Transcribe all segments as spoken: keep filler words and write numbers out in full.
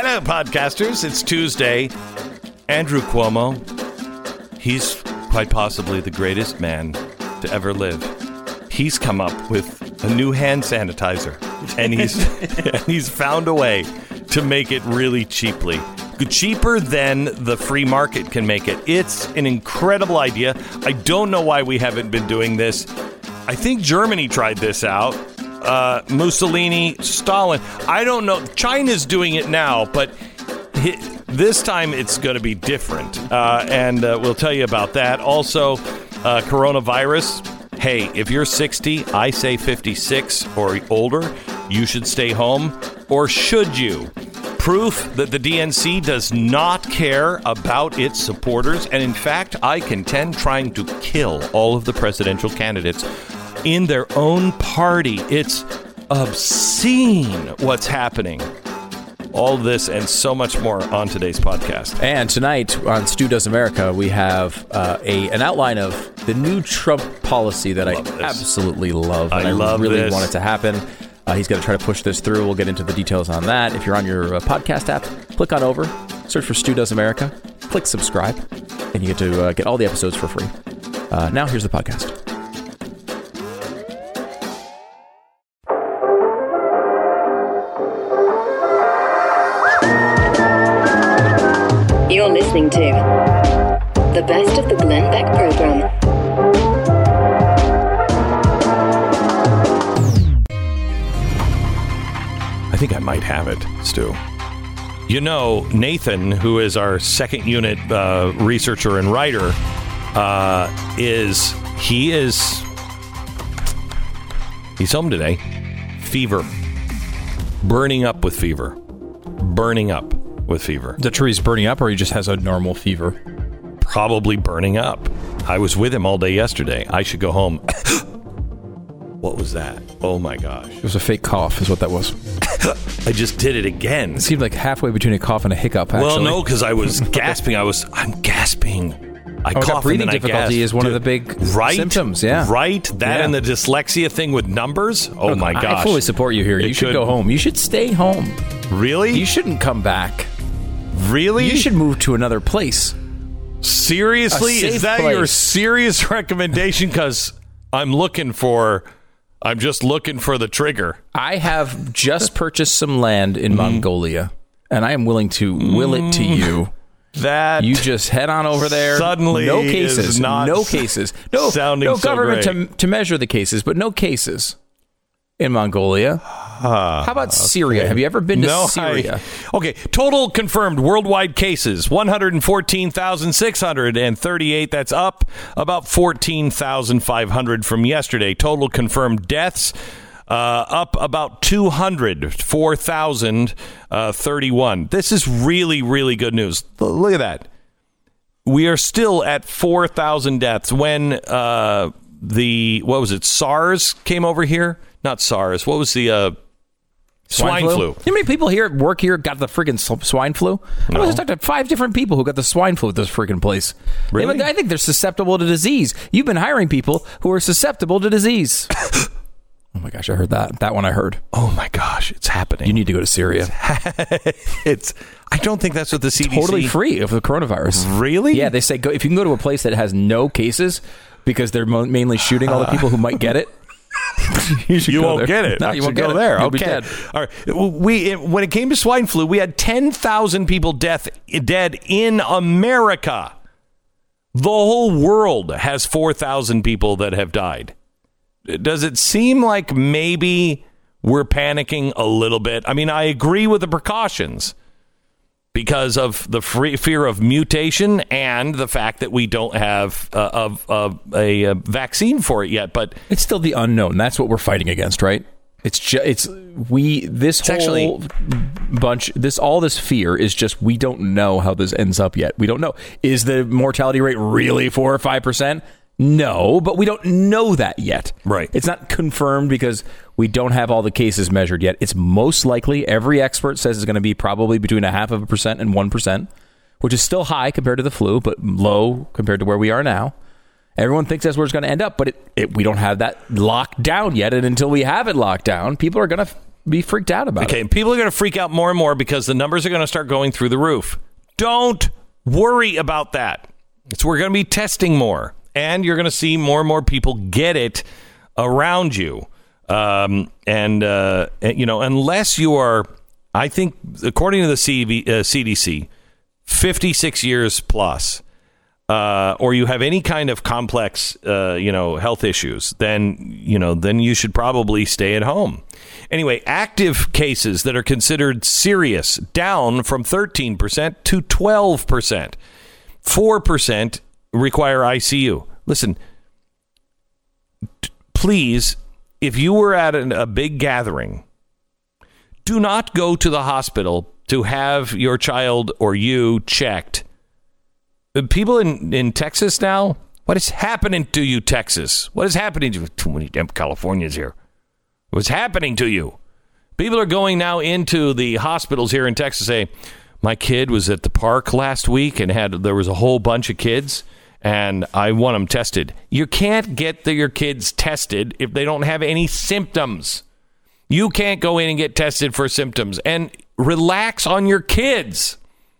Canada podcasters, it's Tuesday. Andrew Cuomo, he's quite possibly the greatest man to ever live. He's come up with a new hand sanitizer, and he's and he's found a way to make it really cheaply. Cheaper than the free market can make it. It's an incredible idea. I don't know why we haven't been doing this. I think Germany tried this out. Uh, Mussolini, Stalin. I don't know. China's doing it now, but he, this time it's going to be different. Uh, and uh, we'll tell you about that. Also, uh, coronavirus. Hey, if you're sixty, I say fifty-six or older, you should stay home. Or should you? Proof that the D N C does not care about its supporters, and in fact, I contend trying to kill all of the presidential candidates in their own party. It's obscene what's happening. All this and so much more on today's podcast. And tonight on Stu Does America, we have uh, a an outline of the new Trump policy that I, I absolutely love. And I, I love really this. want it to happen. Uh, he's going to try to push this through. We'll get into the details on that. If you're on your uh, podcast app, click on over, search for Stu Does America, click subscribe, and you get to uh, get all the episodes for free. Uh, now, here's the podcast. You're listening to the best of the Glenn Beck program. I think I might have it, Stu. You know, Nathan, who is our second unit uh, researcher and writer, uh, is, he is, he's home today. Fever. Burning up with fever. Burning up with fever. The tree's burning up, or he just has a normal fever? Probably burning up. I was with him all day yesterday. I should go home. What was that? Oh my gosh. It was a fake cough is what that was. I just did it again. It seemed like halfway between a cough and a hiccup, actually. Well, no, because I was gasping. I was, I'm gasping. I oh, cough breathing and then difficulty I is one Dude, of the big right? symptoms, yeah. Right? That yeah. and the dyslexia thing with numbers? Oh Look, my gosh. I fully support you here. It you should could... go home. You should stay home. Really? You shouldn't come back. Really? You should move to another place. Seriously? Is that place. your serious recommendation? Because I'm looking for... I'm just looking for the trigger. I have just purchased some land in mm. Mongolia, and I am willing to will it to you. That you just head on over there. Suddenly, no cases, is not no cases, no sounding no so government great. to to measure the cases, but no cases in Mongolia. Uh, How about Syria? Okay. Have you ever been to no, Syria? I, okay, total confirmed worldwide cases, one hundred fourteen thousand six hundred thirty-eight. That's up about fourteen thousand five hundred from yesterday. Total confirmed deaths, uh, up about two hundred, four thousand thirty-one. This is really, really good news. Look at that. We are still at four thousand deaths when uh, the, what was it, SARS came over here? Not SARS. What was the... Uh, Swine, swine flu. flu. You know how many people here at work here got the friggin' swine flu? No. I was talking to five different people who got the swine flu at this friggin' place. Really? They, I think they're susceptible to disease. You've been hiring people who are susceptible to disease. Oh my gosh, I heard that. That one I heard. Oh my gosh, it's happening. You need to go to Syria. It's. I don't think that's what the C D C... Totally free of the coronavirus. Really? Yeah, they say go if you can go to a place that has no cases because they're mo- mainly shooting all the people who might get it. you you won't there. get it. No, I you won't go get there. it. You'll Okay. be dead. All right. We when it came to swine flu, we had ten thousand people death dead in America. The whole world has four thousand people that have died. Does it seem like maybe we're panicking a little bit? I mean, I agree with the precautions because of the free, fear of mutation and the fact that we don't have uh, of, of a, a vaccine for it yet. But it's still the unknown. That's what we're fighting against, right? It's just it's we this it's whole actually, bunch this all this fear is just we don't know how this ends up yet. We don't know. Is the mortality rate really four or five percent? No, but we don't know that yet. Right. It's not confirmed because we don't have all the cases measured yet. It's most likely, every expert says it's going to be probably between a half of a percent and one percent, which is still high compared to the flu, but low compared to where we are now. Everyone thinks that's where it's going to end up, but it, it, we don't have that locked down yet. And until we have it locked down, people are going to be freaked out about okay, it. Okay, people are going to freak out more and more because the numbers are going to start going through the roof. Don't worry about that. It's we're going to be testing more, and you're going to see more and more people get it around you. Um, and, uh, you know, unless you are, I think, according to the C D C, fifty-six years plus, uh, or you have any kind of complex, uh, you know, health issues, then, you know, then you should probably stay at home. Anyway, active cases that are considered serious down from thirteen percent to twelve percent. four percent require I C U. Listen, t- please, if you were at an, a big gathering, do not go to the hospital to have your child or you checked. People in, in Texas now, what is happening to you, Texas? What is happening to you? Too many damn Californians here. What's happening to you? People are going now into the hospitals here in Texas, say, my kid was at the park last week and had there was a whole bunch of kids, and I want them tested. You can't get the, your kids tested if they don't have any symptoms. You can't go in and get tested for symptoms. And relax on your kids.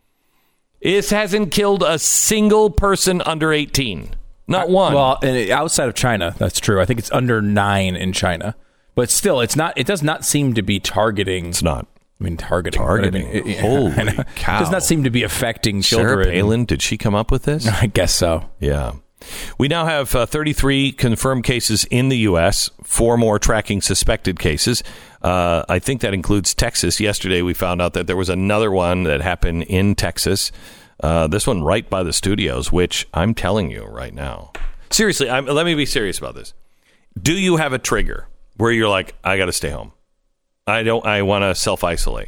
This hasn't killed a single person under eighteen. Not one. Well, and outside of China, that's true. I think it's under nine in China. But still, it's not. It does not seem to be targeting. It's not. I mean, targeting. Targeting. I mean, it, Holy cow. It does not seem to be affecting children. Sarah Palin, did she come up with this? I guess so. Yeah. We now have uh, thirty-three confirmed cases in the U S, four more tracking suspected cases. Uh, I think that includes Texas. Yesterday, we found out that there was another one that happened in Texas. Uh, this one right by the studios, which I'm telling you right now. Seriously, I'm, let me be serious about this. Do you have a trigger where you're like, I got to stay home? I don't. I want to self-isolate.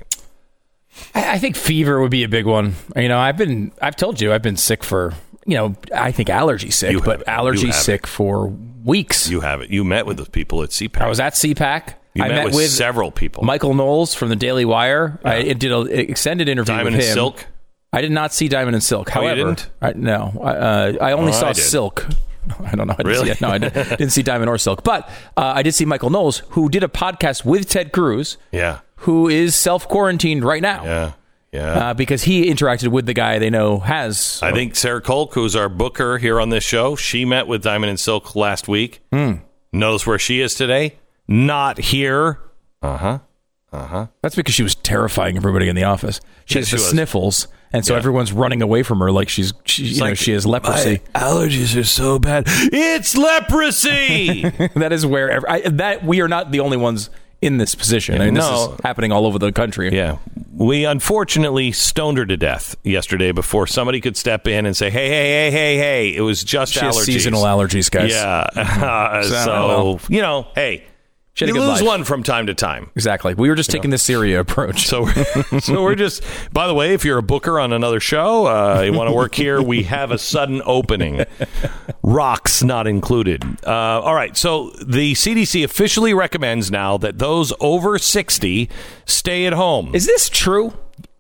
I, I think fever would be a big one. You know, I've been. I've told you, I've been sick for. You know, I think allergy sick, You but allergy sick it. for weeks. You have it. You met with the people at C PAC. I was at C PAC. You I met, met with, with several people. Michael Knowles from the Daily Wire. Yeah. I did an extended interview Diamond with and him. Silk. I did not see Diamond and Silk. Oh, you However, didn't? I, no, I, uh, I only Oh, saw I did. Silk. I don't know. I didn't Really? See it. No, I didn't, didn't see Diamond or Silk. But uh, I did see Michael Knowles, who did a podcast with Ted Cruz, Yeah. who is self-quarantined right now. Yeah. Yeah. Uh, because he interacted with the guy they know has. I think Sarah Kolk, who's our booker here on this show, she met with Diamond and Silk last week. Mm. Knows where she is today. Not here. Uh-huh. Uh-huh. That's because she was terrifying everybody in the office. She Yes, has the she was. sniffles, and so Yeah. everyone's running away from her like she's, she, you know, like, she has leprosy. My allergies are so bad. It's leprosy! That is where every, I, that we are not the only ones in this position. I mean, No. this is happening all over the country. Yeah. We unfortunately stoned her to death yesterday before somebody could step in and say, hey, hey, hey, hey, hey, it was just She allergies. has seasonal allergies, guys. Yeah. Uh, So, so, well. you know, hey, She had you a good lose life. one from time to time. Exactly. We were just taking the Syria approach. So, so we're just, by the way, if you're a booker on another show, uh, you want to work here, we have a sudden opening. Rocks not included. Uh, all right. So the C D C officially recommends now that those over sixty stay at home. Is this true?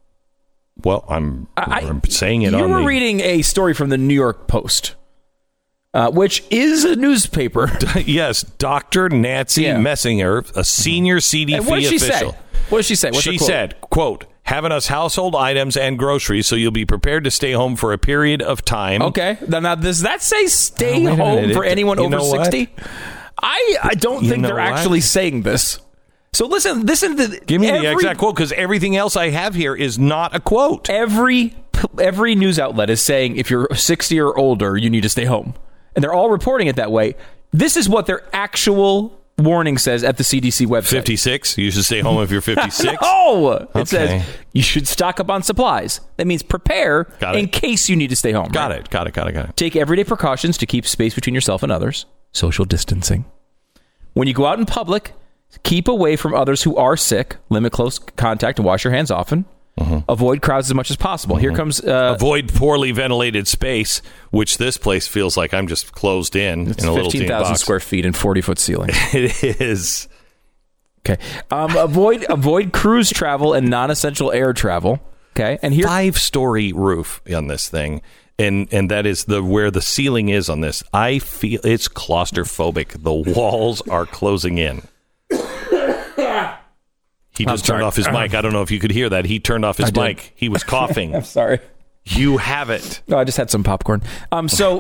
Well, I'm, I- I'm saying it you on were the... reading a story from the New York Post, uh, which is a newspaper. Yes, Doctor Nancy Yeah. Messinger, a senior C D C And what did she official. say? What did she say? What's her She quote? said, quote, having us household items and groceries so you'll be prepared to stay home for a period of time. Okay. Now, now does that say stay Oh, wait a home minute. for It- anyone you over know what? sixty? I, I don't You think know they're what? actually saying this. So listen, listen to Give me every, the exact quote, because everything else I have here is not a quote. Every every news outlet is saying if you're sixty or older, you need to stay home, and they're all reporting it that way. This is what their actual warning says at the C D C website. fifty-six? You should stay home if you're fifty-six? Oh, it Okay. says you should stock up on supplies. That means prepare Got it. in case you need to stay home. Got right? it, got it, got it, got it. Take everyday precautions to keep space between yourself and others. Social distancing. When you go out in public, keep away from others who are sick. Limit close contact and wash your hands often. Mm-hmm. Avoid crowds as much as possible. Here comes... Uh, Avoid poorly ventilated space, which this place feels like I'm just closed in it's in a little teeny fifteen thousand box. square feet and forty-foot ceiling. It is. Okay. Um, avoid avoid cruise travel and non-essential air travel. Okay. And here... Five-story roof on this thing, and and that is the where the ceiling is on this. I feel it's claustrophobic. The walls are closing in. He just turned off his mic. I don't know if you could hear that. He turned off his mic. He was coughing. I'm sorry. You have it. No, I just had some popcorn. Um, so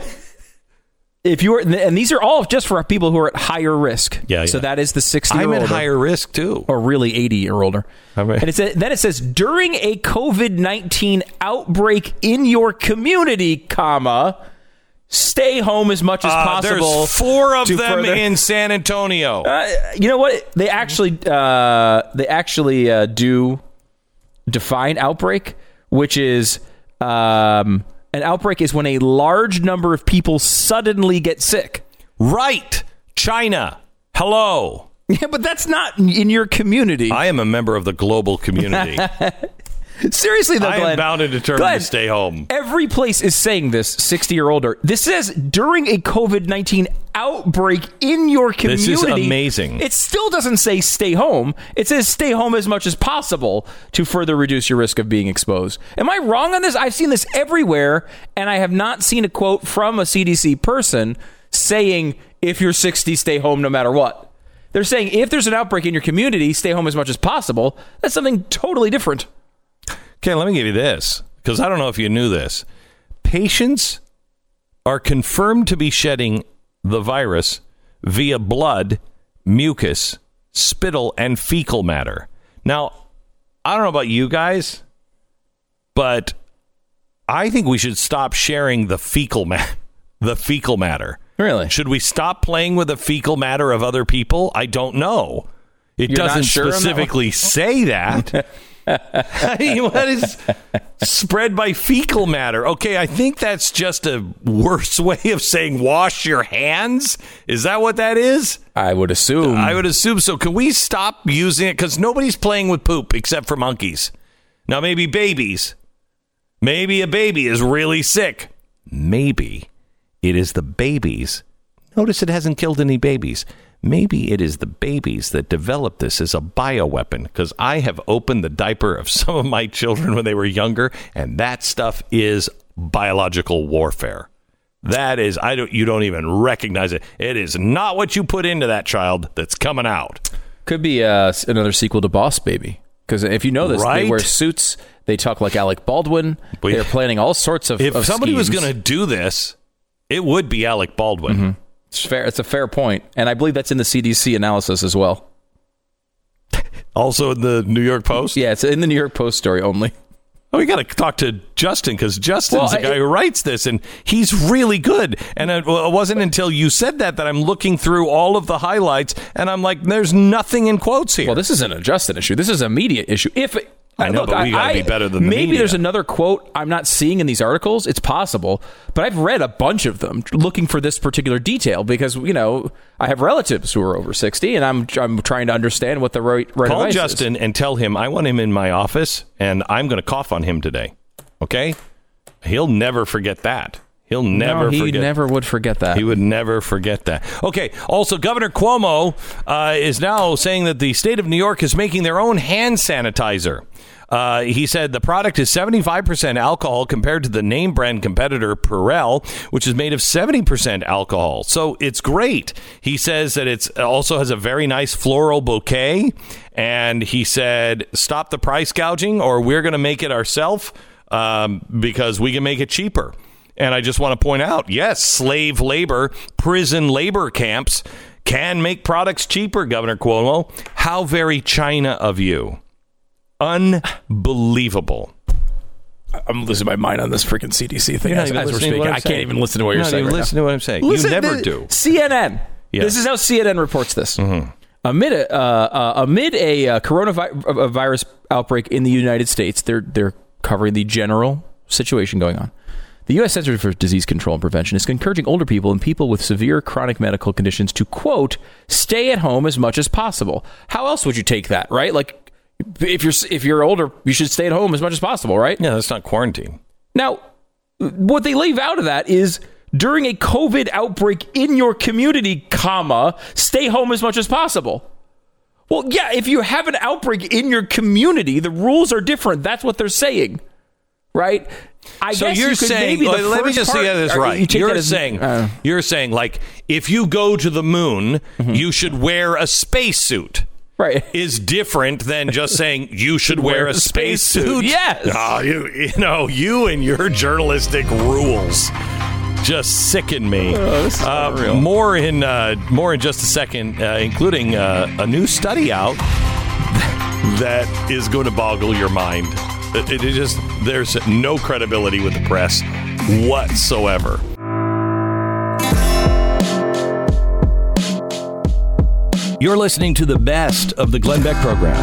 if you were, and these are all just for people who are at higher risk. Yeah. So yeah. that is the sixty. I'm at higher risk too, or really eighty or older. Right. And it's a, then it says during a COVID nineteen outbreak in your community, comma, stay home as much as uh, possible. There's four of them further, in San Antonio. Uh, you know what? They actually uh, they actually uh, do define outbreak, which is um, an outbreak is when a large number of people suddenly get sick. Right. China. Hello. Yeah, but that's not in your community. I am a member of the global community. Seriously, though, I Glenn, am bound and determined Glenn, to stay home. Every place is saying this, sixty or older. This says during a COVID nineteen outbreak in your community. This is amazing. It still doesn't say stay home. It says stay home as much as possible to further reduce your risk of being exposed. Am I wrong on this? I've seen this everywhere, and I have not seen a quote from a C D C person saying, if you're sixty, stay home no matter what. They're saying if there's an outbreak in your community, stay home as much as possible. That's something totally different. Okay, let me give you this, because I don't know if you knew this. Patients are confirmed to be shedding the virus via blood, mucus, spittle, and fecal matter. Now, I don't know about you guys, but I think we should stop sharing the fecal ma- the fecal matter. Really? Should we stop playing with the fecal matter of other people? I don't know. It You're doesn't not sure specifically say that. I mean, what is spread by fecal matter? Okay, I think that's just a worse way of saying wash your hands. Is that what that is? I would assume. I would assume so. Can we stop using it? Because nobody's playing with poop except for monkeys. Now, maybe babies. Maybe a baby is really sick. Maybe it is the babies. Notice it hasn't killed any babies. Maybe it is the babies that developed this as a bioweapon, because I have opened the diaper of some of my children when they were younger, and that stuff is biological warfare. That is, I don't, you don't even recognize it. It is not what you put into that child that's coming out. Could be uh, another sequel to Boss Baby. Because if you know this, Right? they wear suits, they talk like Alec Baldwin, But they're planning all sorts of If of somebody was schemes. going to do this, it would be Alec Baldwin. Mm-hmm. It's fair. It's a fair point, and I believe that's in the C D C analysis as well. Also in the New York Post? Yeah, it's in the New York Post story only. Oh, we got to talk to Justin, because Justin's Well, the guy I- who writes this, and he's really good. And it, well, it wasn't until you said that that I'm looking through all of the highlights, and I'm like, there's nothing in quotes here. Well, this isn't a Justin issue. This is a media issue. If I know, look, but we got to I- be better than the maybe media. there's another quote I'm not seeing in these articles. It's possible, but I've read a bunch of them looking for this particular detail because you know I have relatives who are over sixty, and I'm I'm trying to understand what the right right Call advice Justin is. and tell him I want him in my office, and I'm going to cough on him today. Okay? He'll never forget that. He'll never no, he forget. never would forget that. He would never forget that. Okay. Also, Governor Cuomo uh, is now saying that the state of New York is making their own hand sanitizer. Uh, he said the product is seventy-five percent alcohol compared to the name brand competitor Purell, which is made of seventy percent alcohol. So it's great. He says that it also has a very nice floral bouquet. And he said, stop the price gouging or we're going to make it ourselves um, because we can make it cheaper. And I just want to point out, yes, slave labor, prison labor camps can make products cheaper, Governor Cuomo. How very China of you. Unbelievable. I'm losing my mind on this freaking C D C thing You're not as, even as we're listening to speaking. what I'm I saying. can't even listen to what you're Not saying. even Right listen now. to what I'm saying. Listen you never to do. C N N. Yes. This is how C N N reports this. Mm-hmm. Amid a, uh, uh, amid a uh, coronavirus outbreak in the United States, they're they're covering the general situation going on. The U S Centers for Disease Control and Prevention is encouraging older people and people with severe chronic medical conditions to, quote, stay at home as much as possible. How else would you take that, right? Like, if you're if you're older, you should stay at home as much as possible, right? Yeah, that's not quarantine. Now, what they leave out of that is during a COVID outbreak in your community, comma, stay home as much as possible. Well, yeah, if you have an outbreak in your community, the rules are different. That's what they're saying, right? I So guess you're you could saying, maybe the let me first just part- get this or right. you take You're that as- saying, uh, you're saying, like, if you go to the moon, Mm-hmm. you should wear a spacesuit. Right. is different than just saying you should wear a spacesuit. Yes. Oh, you, you know, you and your journalistic rules just sicken me. Oh, this is uh, unreal. more in uh, more in just a second, uh, including uh, a new study out that is going to boggle your mind. It, it just there's no credibility with the press whatsoever. You're listening to the best of the Glenn Beck program.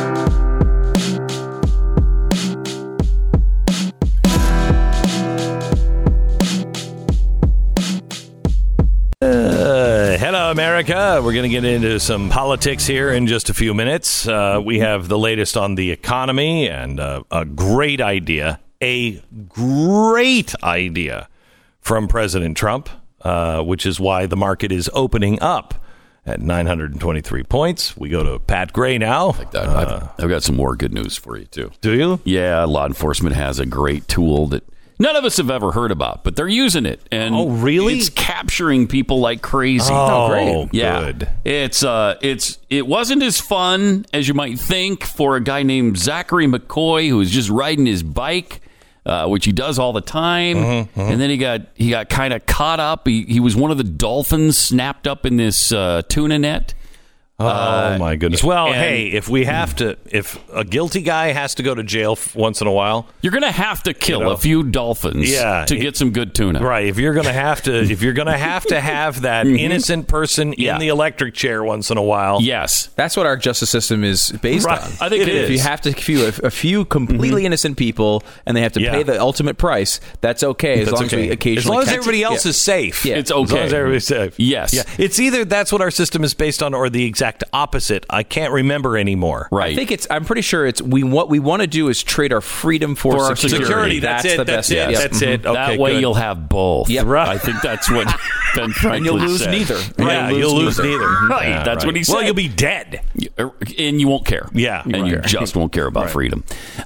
Uh, hello, America. We're going to get into some politics here in just a few minutes. Uh, we have the latest on the economy and uh, a great idea, a great idea from President Trump, uh, which is why the market is opening up at nine hundred twenty-three points. We go to Pat Gray now. Like that. Uh, I've, I've got some more good news for you, too. do you? Yeah, law enforcement has a great tool that none of us have ever heard about, but they're using it. And Oh, really? It's capturing people like crazy. Oh, great. Yeah. good. It's uh it's it wasn't as fun as you might think for a guy named Zachary McCoy who was just riding his bike, uh, which he does all the time. Mm-hmm, And then he got he got kind of caught up. He he was one of the dolphins snapped up in this uh, tuna net. Oh, Uh, my goodness. Well, and- hey, if we have to, if a guilty guy has to go to jail f- once in a while, You're going to have to kill You know. a few dolphins Yeah. to get some good tuna. right? If you're gonna have to, if you're gonna have to have that innocent person Mm-hmm. Yeah. in the electric chair once in a while, Yes. That's what our justice system is based Right. on. I think it if is. you have to if you a few completely innocent people and they have to Yeah. pay the ultimate price, that's okay as that's long as we okay. occasionally as long as catch everybody it. else Yeah. is safe, Yeah. It's As long okay. as everybody's safe. Yes. Yeah. It's either that's what our system is based on, or the exact opposite. I can't remember anymore. Right. I think it's. I'm pretty sure it's. We what we want to do is trade our freedom for, For our security. security. That's it, the that's best. it, Yep. that's it. Mhm. Okay, that way good. you'll have both. Yep. Right. I think that's what Ben Franklin And you'll lose said. neither. Yeah, you'll lose neither. Right. Yeah, That's what he said. Well, you'll be dead. And you won't care. Yeah, And right. you just won't care about Right. freedom.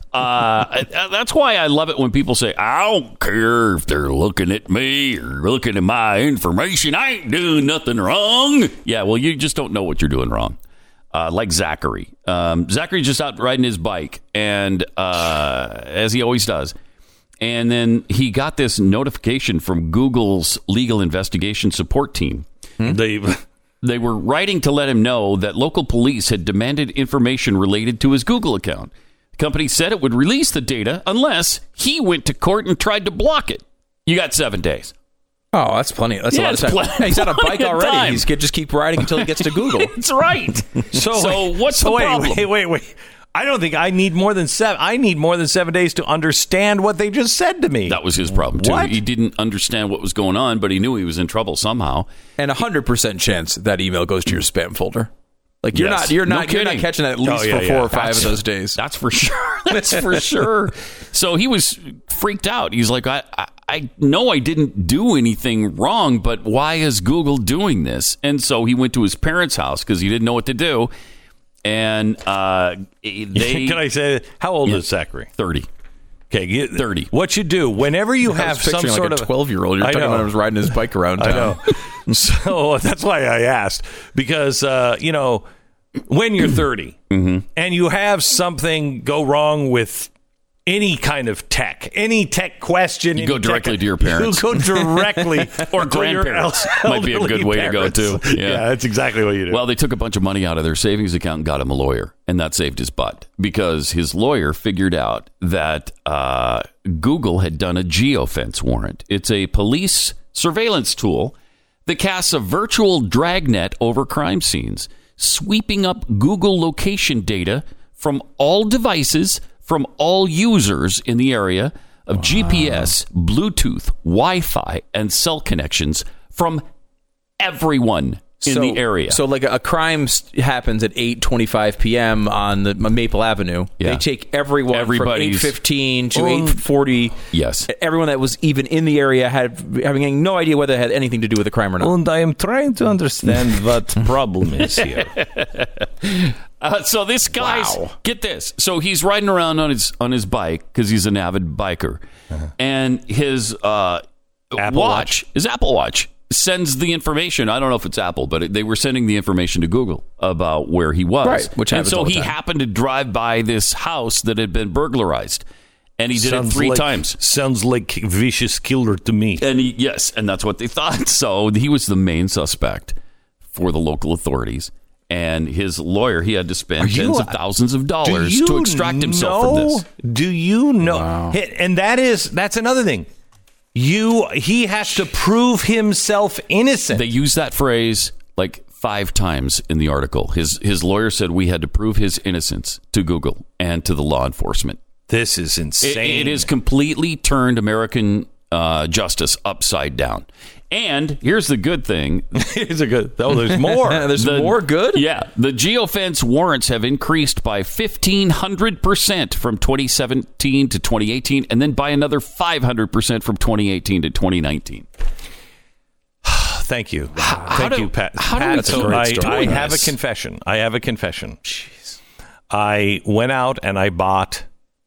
Uh, that's why I love it when people say, I don't care if they're looking at me or looking at my information. I ain't doing nothing wrong. Yeah, well, you just don't know what you're doing wrong. Uh, like Zachary. Um, Zachary's just out riding his bike, and uh, as he always does. And then he got this notification from Google's legal investigation support team. They, They were writing to let him know that local police had demanded information related to his Google account. The company said it would release the data unless he went to court and tried to block it. You got seven days. Oh, that's plenty. That's Yeah, a lot of it's time. pl- Hey, he's on a plenty bike of already. time. He's could just keep riding until he gets to Google. That's right. so, So wait, what's so the wait, problem? Wait, wait, wait. I don't think I need more than seven. I need more than seven days to understand what they just said to me. That was his problem, too. What? He didn't understand what was going on, but he knew he was in trouble somehow. And a hundred percent chance that email goes to your spam folder. Like you're Yes. not, you're No not, you're not kidding. catching that at least Oh, yeah, for four yeah. or five That's- of those days. That's for sure. That's for sure. So he was freaked out. He's like, I, I, I know I didn't do anything wrong, but why is Google doing this? And so he went to his parents' house because he didn't know what to do. And uh, they Can I say, how old Yeah. is Zachary? thirty. Okay, get, thirty. What you do whenever you I have was some picturing sort like a of twelve year old. You're I talking know. about him riding his bike around I town. know. So that's why I asked, because uh, you know, when you're thirty Mm-hmm. and you have something go wrong with any kind of tech, any tech question, You any go directly tech- to your parents. You go directly Or to your grandparents. el- Might be a good elderly way to go, parents. too. Yeah. Yeah, that's exactly what you do. Well, they took a bunch of money out of their savings account and got him a lawyer, and that saved his butt because his lawyer figured out that uh, Google had done a geofence warrant. It's a police surveillance tool that casts a virtual dragnet over crime scenes, sweeping up Google location data from all devices, from all users in the area of G P S, Bluetooth, Wi-Fi, and cell connections from everyone in so, the area. So, like a, a crime s- happens at eight twenty-five p.m. on the Maple Avenue. Yeah. They take everyone Everybody's- from eight fifteen to Um, eight forty. Yes. Everyone that was even in the area had having no idea whether it had anything to do with the crime or not. and I am trying to understand what problem is here. Uh, so this guy's Wow. get this. So he's riding around on his on his bike because he's an avid biker, and his uh, Apple watch, his Apple Watch, sends the information. I don't know if it's Apple, but it, they were sending the information to Google about where he was. Right, which and happens so all the he time. happened to drive by this house that had been burglarized, and he did Sounds it three like- times. Sounds like vicious killer to me. And he, yes, and that's what they thought. So he was the main suspect for the local authorities. And his lawyer, he had to spend you- tens of thousands of dollars Do you to extract himself know, from this. Do you know? Wow. And that is that's another thing. You he has to prove himself innocent. They use that phrase like five times in the article. His his lawyer said we had to prove his innocence to Google and to the law enforcement. This is It, insane. it has completely turned American uh, justice upside down. And here's the good thing. It's a good. Oh, there's more. There's The- more good? Yeah. The geofence warrants have increased by fifteen hundred percent from twenty seventeen to twenty eighteen, and then by another five hundred percent from twenty eighteen to twenty nineteen. Thank you. Thank do- you, Pat. how do we Pat, keep so I, doing I have a this? confession. I have a confession. Jeez. I went out and I bought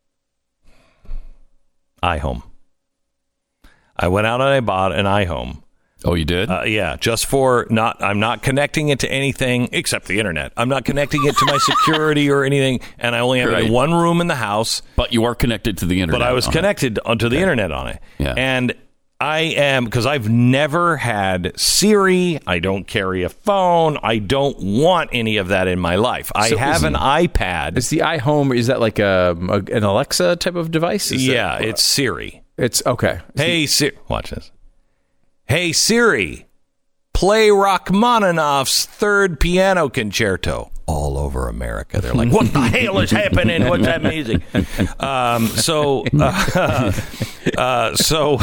iHome. I went out and I bought an iHome. Oh, you did? Uh, yeah, just for not. I'm not connecting it to anything except the internet. I'm not connecting it to my security or anything, and I only have it Right. in one room in the house. but you are connected to the internet. But I was on it. connected onto the internet on it. Yeah. And I am, because I've never had Siri. I don't carry a phone. I don't want any of that in my life. I So have is- an iPad. Is the iHome, is that like a, a an Alexa type of device? Is Yeah, that- it's Siri. it's okay. Hey, Siri. Watch this. Hey, Siri. Play Rachmaninoff's Third Piano Concerto. All over America. They're like, what the hell is happening? What's that music? Um, so, uh, uh, so,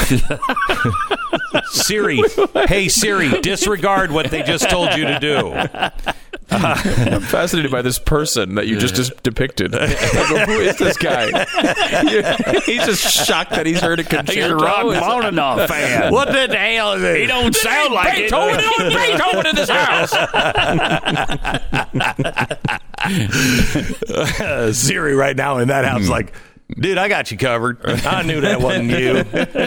Siri, hey, Siri, disregard what they just told you to do. I'm fascinated by this person that you just, just depicted. I go, who is this guy? He's just shocked that he's heard a concerto. He's a Rachmaninoff fan. What the hell is it? He don't sound like it. Beethoven, Beethoven in this house. Uh, Siri right now in that house, like, dude, I got you covered. I knew that wasn't you.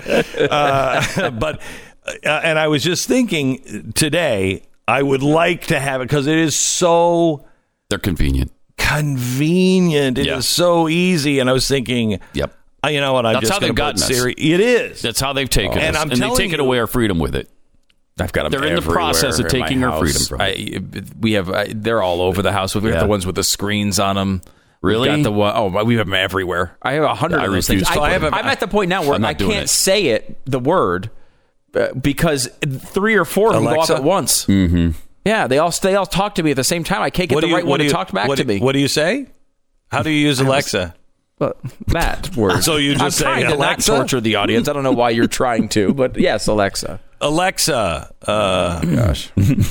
Uh, but, uh, and I was just thinking today, I would like to have it because it is so They're convenient. convenient. It is Yeah. so easy. And I was thinking, Yep. uh, you know what? I'm That's just how they've going to put gotten us. Siri. It is. That's how they've taken And us. I'm and they've telling taken you- away our freedom with it. I've got them They're in the everywhere process of in my taking our house. freedom from I, we have, I, they're all over the house. We've got Yeah. the ones with the screens on them. Really? We've got the one, oh, we have them everywhere. I have a hundred I of those refuse things. to I, put them. I'm at the point now where I'm not I doing can't it. say it, the word, uh, because three or four of them go off Alexa? at once. Mm-hmm. Yeah, they all they all talk to me at the same time. I can't get What the do you- right what one do to you- talk back what to do- me. What do you say? How do you use Alexa? But that word. So you just I'm say, trying to Alexa? not torture the audience. I don't know why you're trying to, but yes, Alexa. Alexa, uh, Gosh.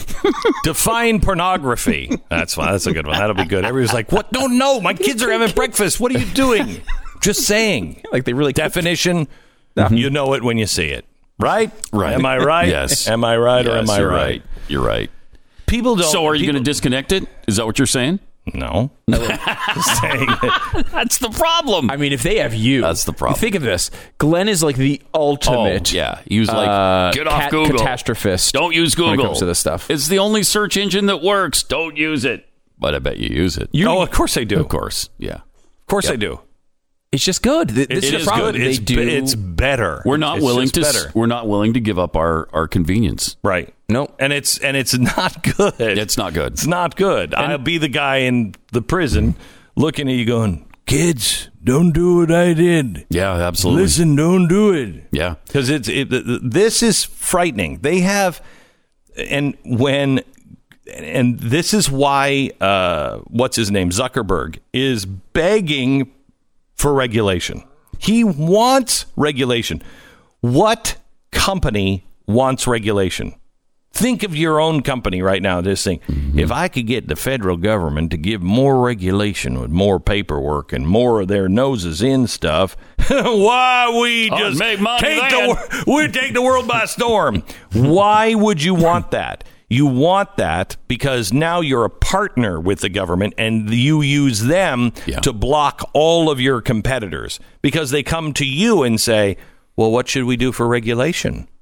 define pornography. That's fine. That's a good one. That'll be good. Everybody's like, what? No, no, my kids are having breakfast. What are you doing? Just saying. Like they really Definition, you know it when you see it. Right? Right. Am I right? Yes. Am I right or Yes, am I you're right? You're right. People don't. So are you people- going to disconnect it? Is that what you're saying? No. Just saying that. That's the problem. I mean, if they have you, That's the problem. Think of this: Glenn is like the ultimate. Oh, yeah. He was like, uh, get off cat- Google. Catastrophist. Don't use Google. when it comes to this stuff. It's the only search engine that works. Don't use it. But I bet you use it. Oh, of course I do. Of course. Yeah. Of course I do. It's just good. Th- This It is is the problem. good. They It's, do. be- it's better. We're not It's willing just to better. we're not willing to give up our, our convenience. Right. Nope. And it's and it's not good. It's not good. It's not good. I'll be the guy in the prison looking at you going, kids, don't do what I did. Yeah, absolutely. Listen, don't do it. Yeah. Because it's it, this is frightening. They have, and when, and this is why, uh, what's his name, Zuckerberg, is begging for regulation. He wants regulation. What company wants regulation? Think of your own company right now. This thing. Mm-hmm. If I could get the federal government to give more regulation with more paperwork and more of their noses in stuff, why we I'd just make money take then. the wor- we take the world by storm? Why would you want that? You want that because now you're a partner with the government and you use them Yeah. to block all of your competitors because they come to you and say, well, what should we do for regulation?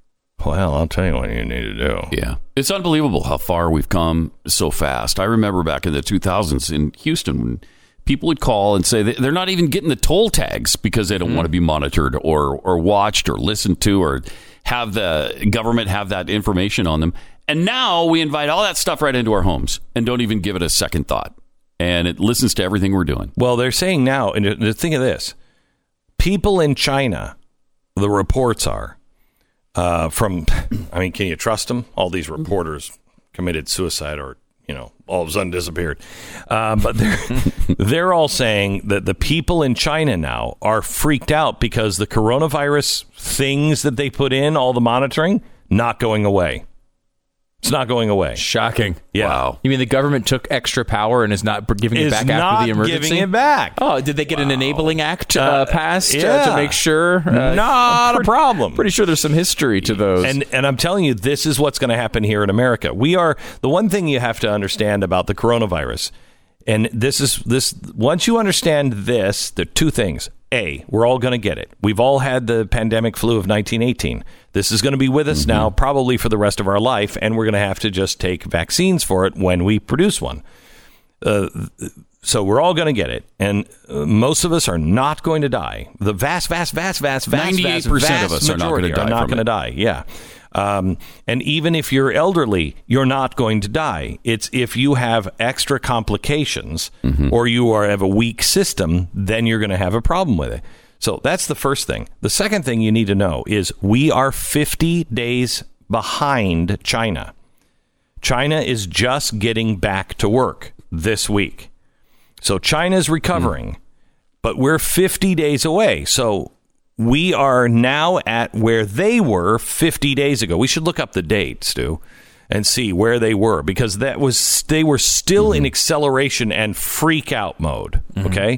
Well, I'll tell you what you need to do. Yeah. It's unbelievable how far we've come so fast. I remember back in the two thousands in Houston when people would call and say they're not even getting the toll tags because they don't mm. want to be monitored or, or watched or listened to or have the government have that information on them. And now we invite all that stuff right into our homes and don't even give it a second thought. And it listens to everything we're doing. Well, they're saying now, and think of this, people in China, the reports are, uh, from, I mean, can you trust them? All these reporters committed suicide or, you know, all of a sudden disappeared. Uh, but they're, they're all saying that the people in China now are freaked out because the coronavirus things that they put in, all the monitoring, not going away. It's not going away. Shocking. Yeah. Wow. You mean the government took extra power and is not giving it is back not after the emergency? Giving it back. Oh, did they get wow. an enabling act uh, uh, passed yeah. uh, to make sure? Uh, not pretty, a problem. Pretty sure there's some history to those. And and I'm telling you, this is what's going to happen here in America. We are the one thing you have to understand about the coronavirus. And this is this. Once you understand this, there are two things. A, we're all going to get it. We've all had the pandemic flu of nineteen eighteen. This is going to be with us mm-hmm. now, probably for the rest of our life, and we're going to have to just take vaccines for it when we produce one. Uh, so we're all going to get it, and uh, most of us are not going to die. The vast, vast, vast, vast, vast, ninety-eight percent of us are not going to die. Are not going to die. Yeah. Um, and even if you're elderly, you're not going to die. It's if you have extra complications mm-hmm. or you are have a weak system, then you're going to have a problem with it. So that's the first thing. The second thing you need to know is we are fifty days behind China. China is just getting back to work this week. So China's recovering, mm. but we're fifty days away. So we are now at where they were fifty days ago. We should look up the date, Stu, and see where they were, because that was they were still mm-hmm. in acceleration and freak out mode. Mm-hmm. Okay,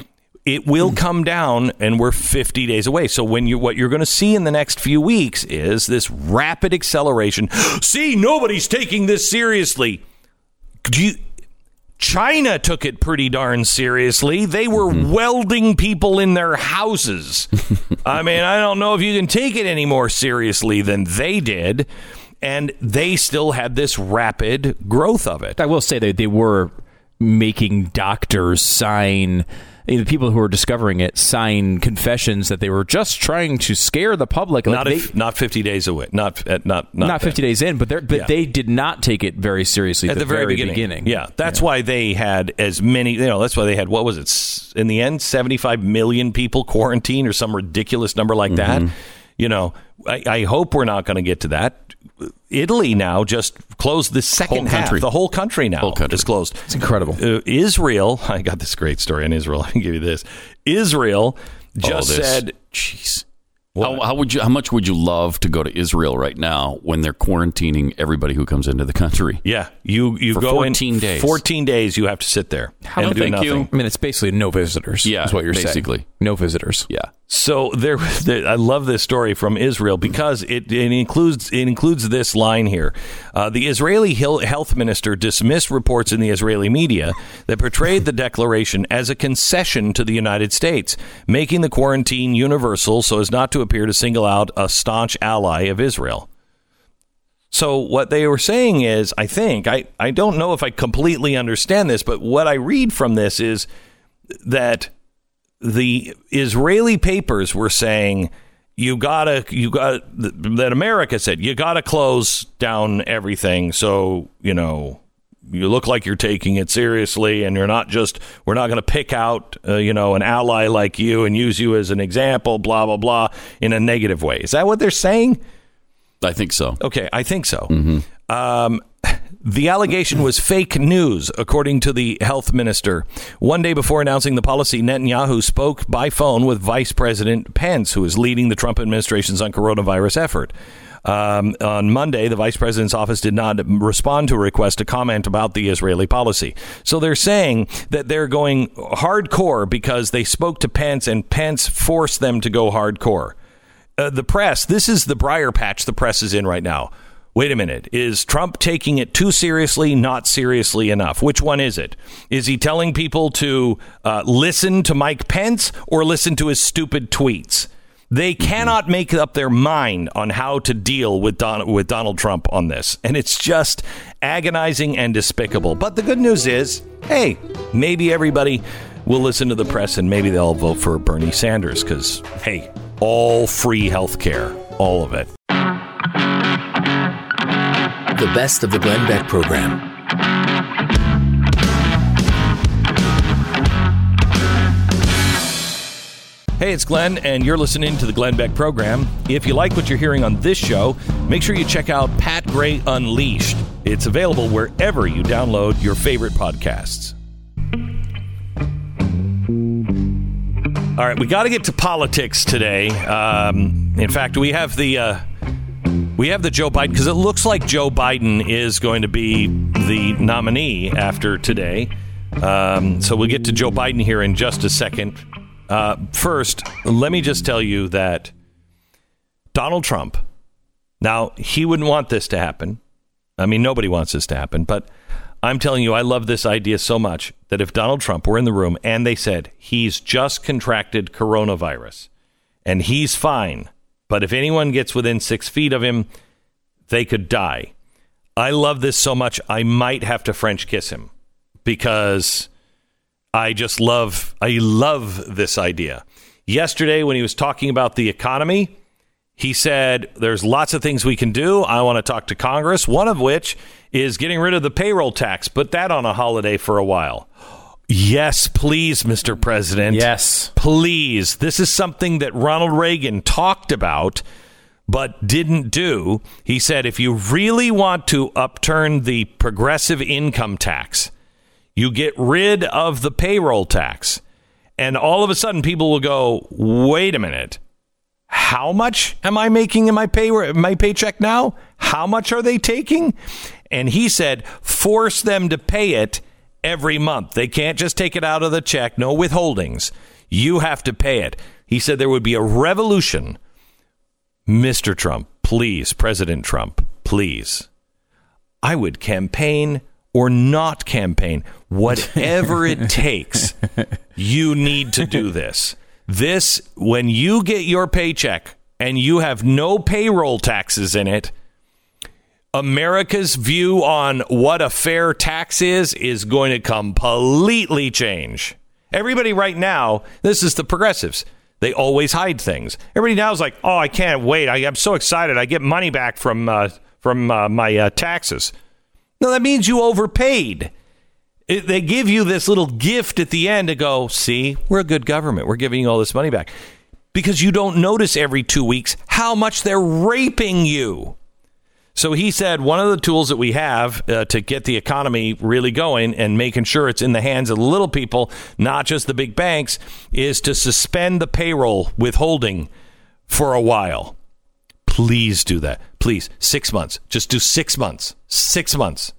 it will come down, and we're fifty days away. So when you what you're going to see in the next few weeks is this rapid acceleration. See, nobody's taking this seriously. Do you? China took it pretty darn seriously. They were mm-hmm. welding people in their houses. I mean, I don't know if you can take it any more seriously than they did. And they still had this rapid growth of it. I will say that they were making doctors sign, the people who were discovering it, sign confessions that they were just trying to scare the public. Like not they, if, not fifty days away. Not not not, not fifty days in, but, but yeah. they did not take it very seriously at, at the, the very, very beginning. beginning. Yeah, that's yeah. why they had as many. You know, that's why they had what was it in the end? seventy-five million people quarantined or some ridiculous number like mm-hmm. that. You know, I, I hope we're not going to get to that. Italy now just closed the second whole half. The whole country now whole country. is closed. It's incredible. Uh, Israel, I got this great story on Israel. I can give you this. Israel just oh, said, "Jeez, how, how would you? How much would you love to go to Israel right now when they're quarantining everybody who comes into the country? Yeah, you you For go fourteen in days. Fourteen days. You have to sit there how and do thank nothing. You. I mean, it's basically no visitors. Yeah, is what you're basically. saying. No visitors. Yeah." So there, there, I love this story from Israel because it, it includes it includes this line here. Uh, the Israeli health minister dismissed reports in the Israeli media that portrayed the declaration as a concession to the United States, making the quarantine universal so as not to appear to single out a staunch ally of Israel. So what they were saying is, I think, I, I don't know if I completely understand this, but what I read from this is that the Israeli papers were saying you gotta, you got that America said you gotta close down everything. So, you know, you look like you're taking it seriously and you're not just we're not going to pick out, uh, you know, an ally like you and use you as an example, blah, blah, blah, in a negative way. Is that what they're saying? I think so. OK, I think so. Mm-hmm. Um, the allegation was fake news, according to the health minister. One day before announcing the policy, Netanyahu spoke by phone with Vice President Pence, who is leading the Trump administration's on coronavirus effort. Um, on Monday, the vice president's office did not respond to a request to comment about the Israeli policy. So they're saying that they're going hardcore because they spoke to Pence and Pence forced them to go hardcore. Uh, the press, this is the briar patch the press is in right now. Wait a minute. Is Trump taking it too seriously, not seriously enough? Which one is it? Is he telling people to uh, listen to Mike Pence or listen to his stupid tweets? They cannot make up their mind on how to deal with Don- with Donald Trump on this. And it's just agonizing and despicable. But the good news is, hey, maybe everybody will listen to the press and maybe they'll vote for Bernie Sanders because, hey, all free health care, all of it. The best of the Glenn Beck program. Hey, it's Glenn, and you're listening to the Glenn Beck program. If you like what you're hearing on this show, make sure you check out Pat Gray Unleashed. It's available wherever you download your favorite podcasts. All right, we got to get to politics today. Um, in fact, we have the uh, we have the Joe Biden, because it looks like Joe Biden is going to be the nominee after today. Um, so we'll get to Joe Biden here in just a second. Uh, first, let me just tell you that Donald Trump, now, he wouldn't want this to happen. I mean, nobody wants this to happen. But I'm telling you, I love this idea so much that if Donald Trump were in the room and they said he's just contracted coronavirus and he's fine, but if anyone gets within six feet of him, they could die. I love this so much, I might have to French kiss him because I just love, I love this idea. Yesterday, when he was talking about the economy, he said, there's lots of things we can do. I want to talk to Congress, one of which is getting rid of the payroll tax. Put that on a holiday for a while. Yes, please, Mister President. Yes. Please. This is something that Ronald Reagan talked about but didn't do. He said, if you really want to upturn the progressive income tax, you get rid of the payroll tax. And all of a sudden, people will go, wait a minute. How much am I making in my pay my paycheck now? How much are they taking? And he said, force them to pay it every month. They can't just take it out of the check. No withholdings. You have to pay it. He said there would be a revolution. Mister Trump, please, President Trump, please. I would campaign or not campaign. Whatever it takes, you need to do this. This, when you get your paycheck and you have no payroll taxes in it, America's view on what a fair tax is is going to completely change. Everybody right now, this is the progressives. They always hide things. Everybody now is like, oh, I can't wait. I, I'm so excited. I get money back from uh, from uh, my uh, taxes. No, that means you overpaid. It, they give you this little gift at the end to go, see, we're a good government. We're giving you all this money back. Because you don't notice every two weeks how much they're raping you. So he said one of the tools that we have uh, to get the economy really going and making sure it's in the hands of the little people, not just the big banks, is to suspend the payroll withholding for a while. Please do that. Please. Six months. Just do six months. Six months.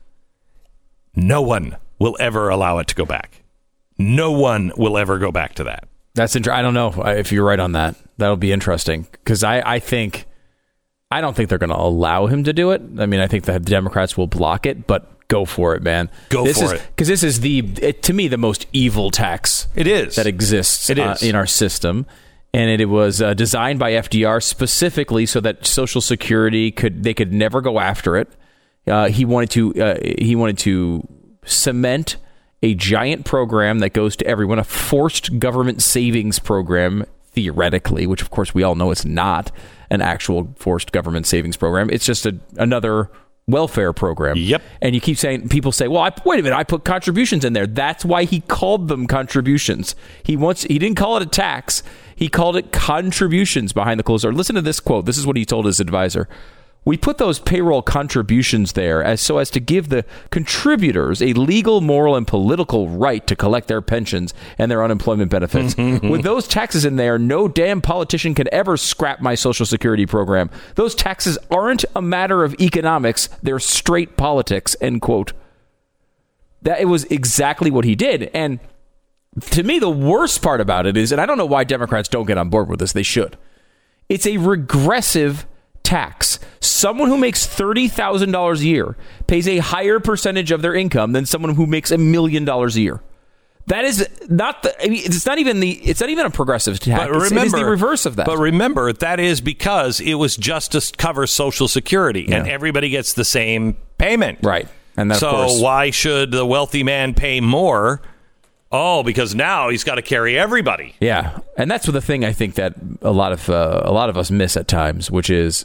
No one will ever allow it to go back. No one will ever go back to that. That's interesting. I don't know if you're right on that. That'll be interesting because I, I think I don't think they're going to allow him to do it. I mean, I think the Democrats will block it, but go for it, man. Go this for is, it. Because this is the, it, to me, the most evil tax it is. that exists it uh, is. in our system. And it, it was uh, designed by F D R specifically so that Social Security could, they could never go after it. Uh, he wanted to, uh, he wanted to cement a giant program that goes to everyone, a forced government savings program, theoretically, which of course we all know it's not an actual forced government savings program. It's just a, another welfare program. Yep. And you keep saying, people say, well, I, wait a minute, I put contributions in there. That's why he called them contributions. He wants, he didn't call it a tax. He called it contributions behind the closed door. Listen to this quote. This is what he told his advisor. We put those payroll contributions there as so as to give the contributors a legal, moral, and political right to collect their pensions and their unemployment benefits. With those taxes in there, no damn politician can ever scrap my Social Security program. Those taxes aren't a matter of economics. They're straight politics, end quote. That it was exactly what he did. And to me, the worst part about it is, and I don't know why Democrats don't get on board with this. They should. It's a regressive tax. Someone who makes thirty thousand dollars a year pays a higher percentage of their income than someone who makes a million dollars a year. That is not the. I mean, it's not even the. It's not even a progressive tax. But remember, it is the reverse of that. But remember, that is because it was just to cover Social Security, yeah. and everybody gets the same payment, right? And that, so of course, why should the wealthy man pay more? Oh, because now he's got to carry everybody. Yeah, and that's the thing I think that a lot of uh, a lot of us miss at times, which is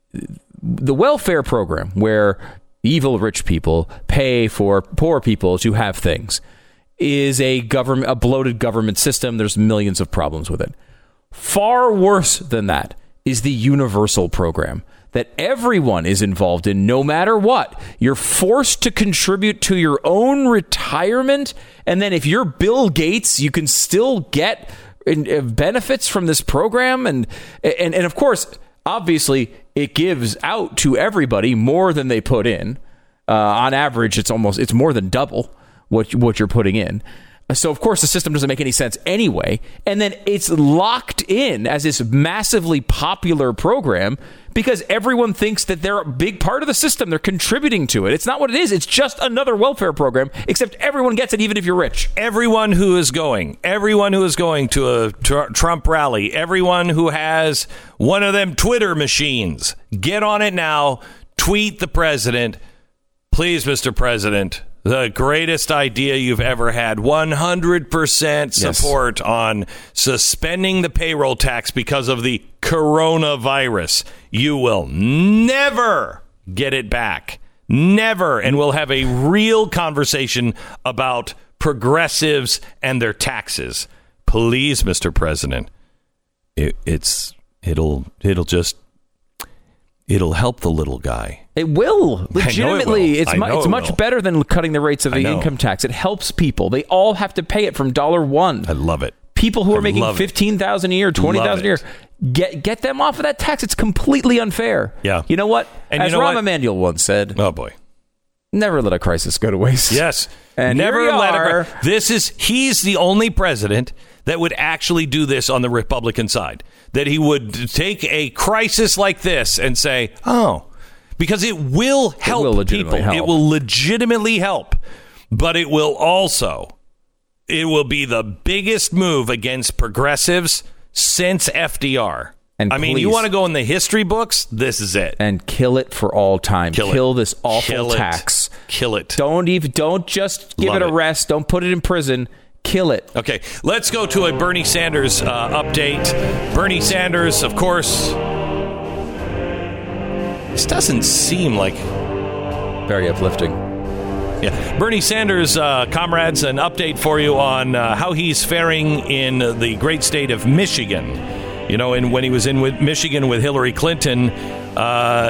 the welfare program, where evil rich people pay for poor people to have things, is a government, a bloated government system. There's millions of problems with it. Far worse than that is the universal program that everyone is involved in, no matter what. You're forced to contribute to your own retirement, and then if you're Bill Gates, you can still get benefits from this program. And and and of course, obviously, it gives out to everybody more than they put in. Uh, on average, it's almost it's more than double what what you're putting in. So, of course, the system doesn't make any sense anyway. And then it's locked in as this massively popular program because everyone thinks that they're a big part of the system. They're contributing to it. It's not what it is. It's just another welfare program, except everyone gets it, even if you're rich. Everyone who is going, everyone who is going to a tr- Trump rally, everyone who has one of them Twitter machines, get on it now. Tweet the president. Please, Mister President, the greatest idea you've ever had. one hundred percent support yes. on suspending the payroll tax because of the coronavirus. You will never get it back. Never. And we'll have a real conversation about progressives and their taxes. Please, Mister President. It, it's it'll it'll just it'll help the little guy. It will. Legitimately. It will. It's, mu- it's it much will. better than cutting the rates of the income tax. It helps people. They all have to pay it from dollar one. I love it. People who are I making fifteen thousand dollars a year, twenty thousand dollars a year, get get them off of that tax. It's completely unfair. Yeah. You know what? And As you know Rahm what? Emanuel once said, oh boy, never let a crisis go to waste. Yes. And never here we let are. a This is he's the only president that would actually do this on the Republican side. That he would take a crisis like this and say, "Oh, because it will help it will people. Help. It will legitimately help, but it will also it will be the biggest move against progressives since F D R." And I mean, you want to go in the history books? This is it. And kill it for all time. Kill, kill it. this awful kill tax. It. Kill it. Don't even. Don't just give Love it a it. rest. Don't put it in prison. Kill it. Okay, let's go to a Bernie Sanders uh, update. Bernie Sanders, of course. This doesn't seem like very uplifting. Yeah, Bernie Sanders, uh, comrades, an update for you on uh, how he's faring in the great state of Michigan. You know, and when he was in with Michigan with Hillary Clinton, uh,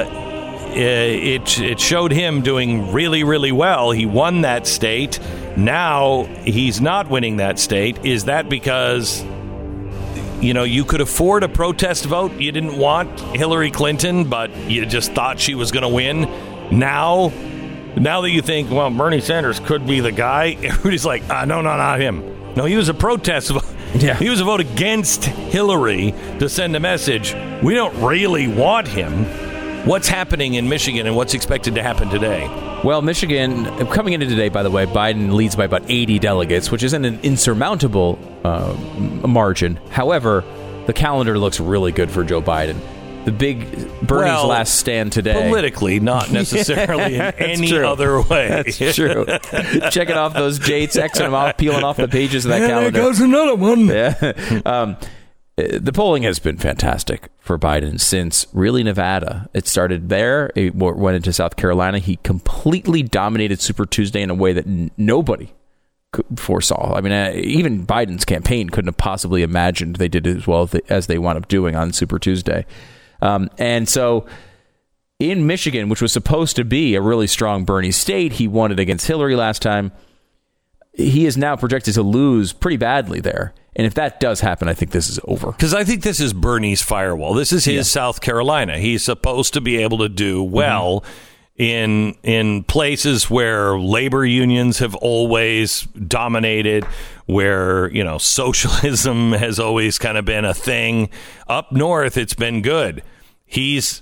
it it showed him doing really, really well. He won that state. Now he's not winning that state. Is that because, you know, you could afford a protest vote? You didn't want Hillary Clinton, but you just thought she was going to win. Now, now that you think, well, Bernie Sanders could be the guy, everybody's like, ah, no, no, not him. No, he was a protest vote. Yeah. He was a vote against Hillary to send a message. We don't really want him. What's happening in Michigan and what's expected to happen today? Well, Michigan, coming into today, by the way, Biden leads by about eighty delegates, which isn't an insurmountable uh, margin. However, the calendar looks really good for Joe Biden. The big Bernie's well, last stand today. Politically, not necessarily yeah, in any true. other way. That's true. Checking off those dates, Xing them off, peeling off the pages of that yeah, calendar. There goes another one. Yeah. um, the polling has been fantastic for Biden since really Nevada. It started there. It went into South Carolina. He completely dominated Super Tuesday in a way that n- nobody could foresaw. I mean, uh, even Biden's campaign couldn't have possibly imagined they did as well as they, as they wound up doing on Super Tuesday. Um, and so in Michigan, which was supposed to be a really strong Bernie state, he won it against Hillary last time. He is now projected to lose pretty badly there. And if that does happen, I think this is over. Because I think this is Bernie's firewall. This is his yeah. South Carolina. He's supposed to be able to do well mm-hmm. in in places where labor unions have always dominated, where, you know, socialism has always kind of been a thing. Up north, it's been good. He's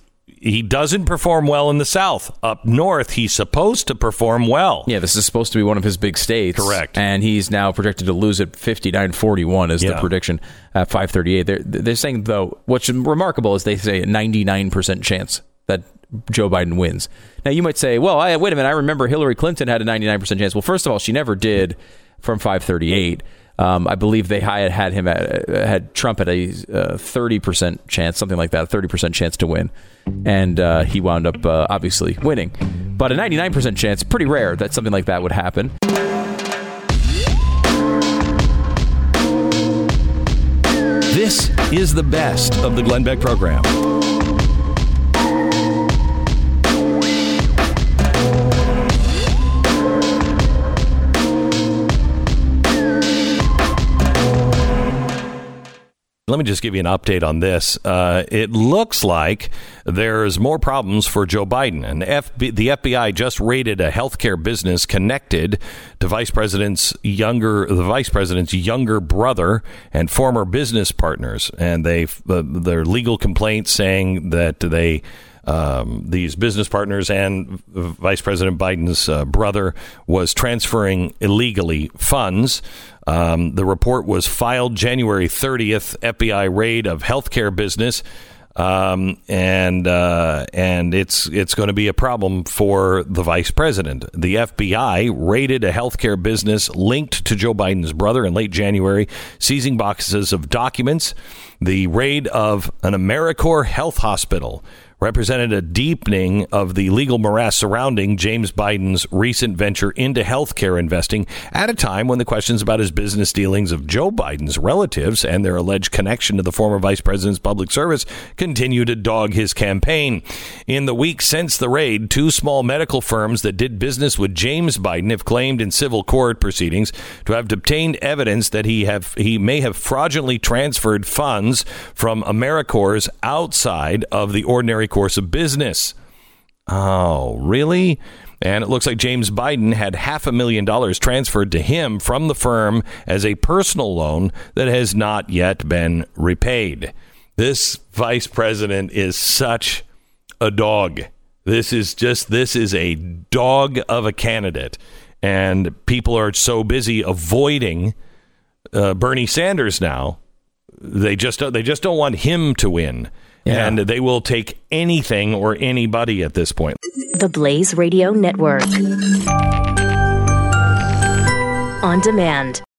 he doesn't perform well in the South. Up north, he's supposed to perform well. Yeah, this is supposed to be one of his big states. Correct. And he's now projected to lose at fifty-nine forty-one is Yeah. the prediction at five thirty-eight. They're, they're saying, though, what's remarkable is they say a ninety-nine percent chance that Joe Biden wins. Now, you might say, well, I, wait a minute, I remember Hillary Clinton had a ninety-nine percent chance. Well, first of all, she never did from five thirty-eight. Um, I believe they had had him at, had Trump at a uh, thirty percent chance, something like that, a thirty percent chance to win. And uh, he wound up uh, obviously winning. But a ninety-nine percent chance, pretty rare that something like that would happen. This is the best of the Glenn Beck program. Let me just give you an update on this. Uh, it looks like there's more problems for Joe Biden. And F B, the F B I just raided a healthcare business connected to Vice President's younger, the Vice President's younger brother and former business partners. And they, uh, their legal complaints saying that they. Um, these business partners and Vice President Biden's uh, brother was transferring illegally funds. Um, the report was filed January thirtieth, F B I raid of healthcare business. Um, and uh, and it's it's going to be a problem for the vice president. The F B I raided a healthcare business linked to Joe Biden's brother in late January, seizing boxes of documents. The raid of an AmeriCorps health hospital represented a deepening of the legal morass surrounding James Biden's recent venture into healthcare investing at a time when the questions about his business dealings of Joe Biden's relatives and their alleged connection to the former vice president's public service continue to dog his campaign. In the weeks since the raid, two small medical firms that did business with James Biden have claimed in civil court proceedings to have obtained evidence that he have he may have fraudulently transferred funds from AmeriCorps outside of the ordinary course of business. Oh, really? And it looks like James Biden had half a million dollars transferred to him from the firm as a personal loan that has not yet been repaid. This vice president is such a dog. This is just, this is a dog of a candidate. And people are so busy avoiding uh, Bernie Sanders now. They just, they just don't want him to win. Yeah. And they will take anything or anybody at this point. The Blaze Radio Network. On demand.